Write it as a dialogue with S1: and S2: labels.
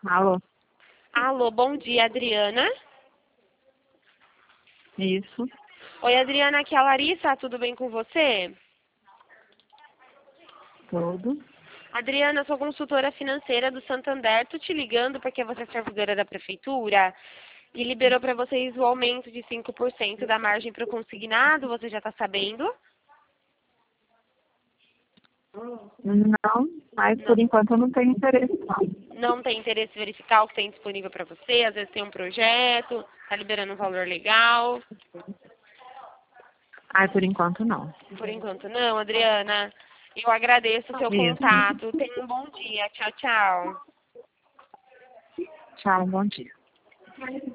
S1: Alô?
S2: Alô, bom dia, Adriana.
S1: Isso.
S2: Oi, Adriana, aqui é a Larissa, tudo bem com você?
S1: Tudo.
S2: Adriana, eu sou consultora financeira do Santander, tô te ligando porque você é servidora da prefeitura e liberou para vocês o aumento de 5% da margem para o consignado, você já está sabendo?
S1: Não, mas
S2: Não,
S1: por enquanto eu não tenho interesse, não.
S2: não tem interesse em verificar o que tem disponível para você, às vezes tem um projeto, está liberando um valor legal.
S1: Ai, por enquanto não.
S2: Por enquanto não, Adriana. Eu agradeço o seu
S1: Isso.
S2: contato. Tenha um bom dia. Tchau, tchau.
S1: Tchau, bom dia.